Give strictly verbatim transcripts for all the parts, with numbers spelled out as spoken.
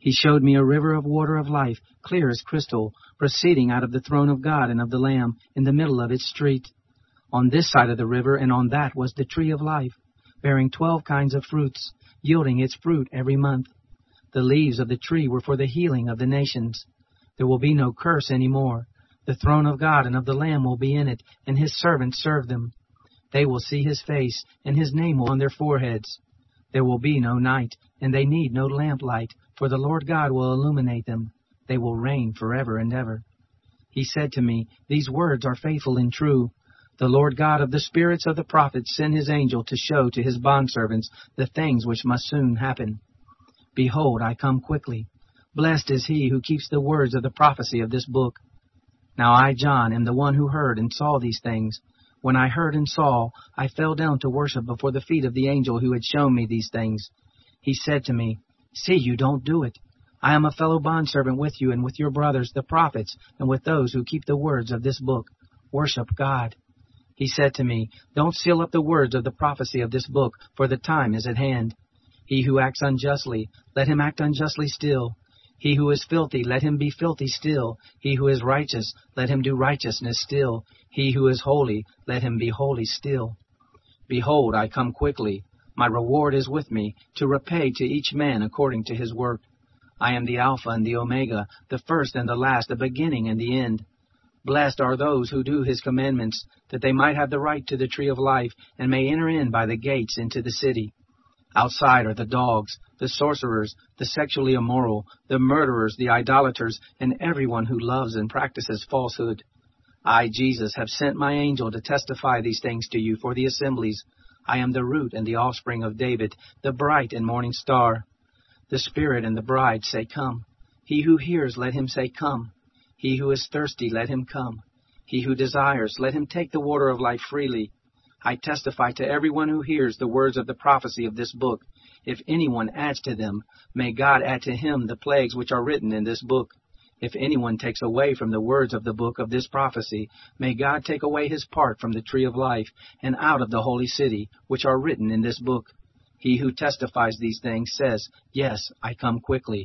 He showed me a river of water of life, clear as crystal, proceeding out of the throne of God and of the Lamb, in the middle of its street. On this side of the river and on that was the tree of life, bearing twelve kinds of fruits, yielding its fruit every month. The leaves of the tree were for the healing of the nations. There will be no curse any more. The throne of God and of the Lamb will be in it, and his servants serve them. They will see his face, and his name will be on their foreheads. There will be no night, and they need no lamplight, for the Lord God will illuminate them. They will reign forever and ever. He said to me, These words are faithful and true. The Lord God of the spirits of the prophets sent his angel to show to his bondservants the things which must soon happen. Behold, I come quickly. Blessed is he who keeps the words of the prophecy of this book. Now I, John, am the one who heard and saw these things. When I heard and saw, I fell down to worship before the feet of the angel who had shown me these things. He said to me, See, you don't do it. I am a fellow bondservant with you and with your brothers, the prophets, and with those who keep the words of this book. Worship God. He said to me, Don't seal up the words of the prophecy of this book, for the time is at hand. He who acts unjustly, let him act unjustly still. He who is filthy, let him be filthy still. He who is righteous, let him do righteousness still. He who is holy, let him be holy still. Behold, I come quickly. My reward is with me, to repay to each man according to his work. I am the Alpha and the Omega, the first and the last, the beginning and the end. Blessed are those who do his commandments, that they might have the right to the tree of life, and may enter in by the gates into the city. Outside are the dogs, the sorcerers, the sexually immoral, the murderers, the idolaters, and everyone who loves and practices falsehood. I, Jesus, have sent my angel to testify these things to you for the assemblies. I am the root and the offspring of David, the bright and morning star. The Spirit and the bride say, Come. He who hears, let him say, Come. He who is thirsty, let him come. He who desires, let him take the water of life freely. I testify to everyone who hears the words of the prophecy of this book. If anyone adds to them, may God add to him the plagues which are written in this book. If anyone takes away from the words of the book of this prophecy, may God take away his part from the tree of life and out of the holy city, which are written in this book. He who testifies these things says, Yes, I come quickly.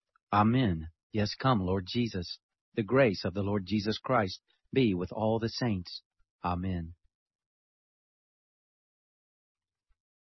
Amen. Yes, come, Lord Jesus. The grace of the Lord Jesus Christ be with all the saints. Amen.